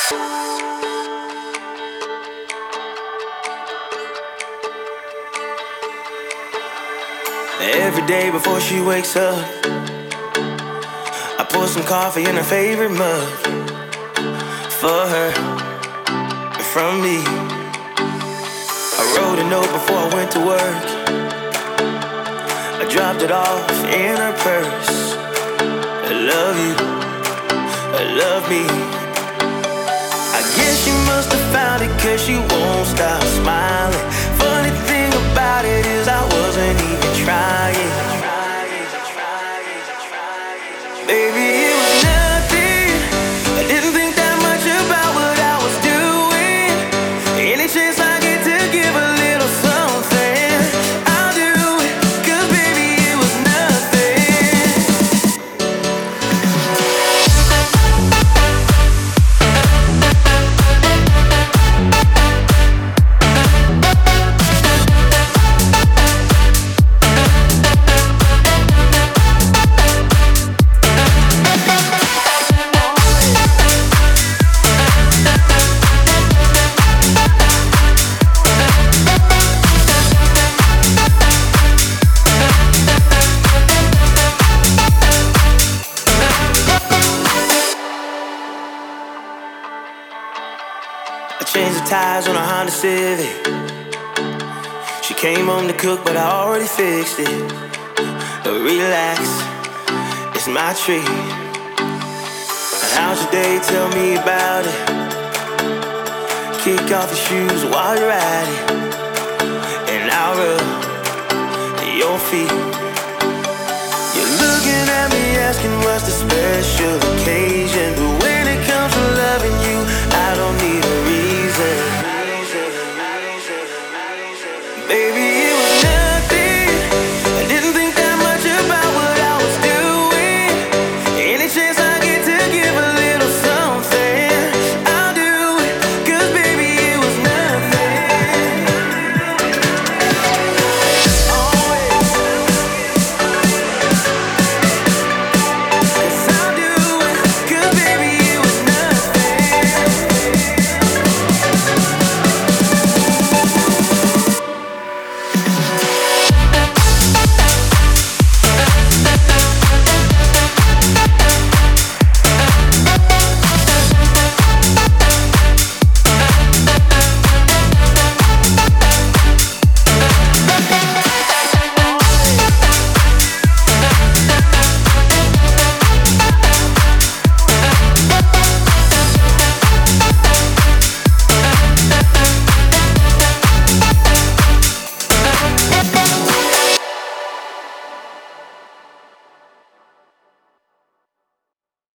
Every day before she wakes up, I pour some coffee in her favorite mug for her and from me. I wrote a note before I went to work. I dropped it off in her purse. I love you, I love me. I guess she must have found it 'cause she won't stop smiling. Funny thing about it is I wasn't even trying. Baby, it was nothing. I didn't think that much about what I was doing. Any chance I get to give a little something, I'll do it, 'cause baby, it was nothing. I changed the tires on a Honda Civic. She came home to cook, but I already fixed it. But relax, it's my treat. How's your day? Tell me about it. Kick off your shoes while you're at it, and I'll rub your feet. You're looking at me asking what's the special occasion.